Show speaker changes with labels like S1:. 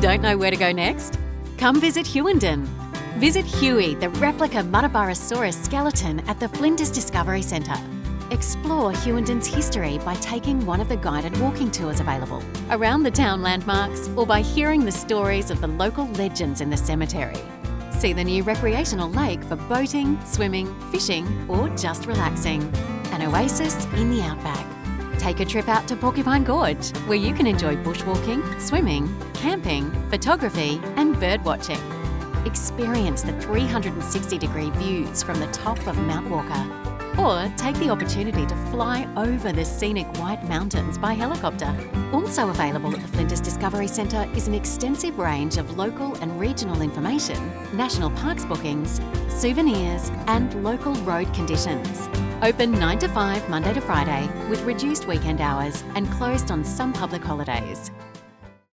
S1: Don't know where to go next? Come visit Hughenden. Visit Huey, the replica Muttaburrasaurus skeleton at the Flinders Discovery Centre. Explore Hughenden history by taking one of the guided walking tours available around the town landmarks or by hearing the stories of the local legends in the cemetery. See the new recreational lake for boating, swimming, fishing or just relaxing. An oasis in the outback. Take a trip out to Porcupine Gorge where you can enjoy bushwalking, swimming, camping, photography and bird watching. Experience the 360-degree views from the top of Mount Walker. Or take the opportunity to fly over the scenic White Mountains by helicopter. Also available at the Flinders Discovery Centre is an extensive range of local and regional information, national parks bookings, souvenirs and local road conditions. Open 9 to 5 Monday to Friday with reduced weekend hours and closed on some public holidays.